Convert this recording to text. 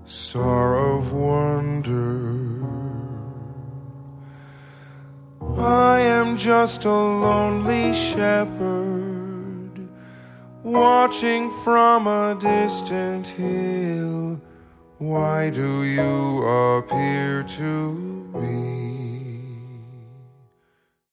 star of wonder. I am just a lonely shepherd, watching from a distant hill. Why do you appear to me?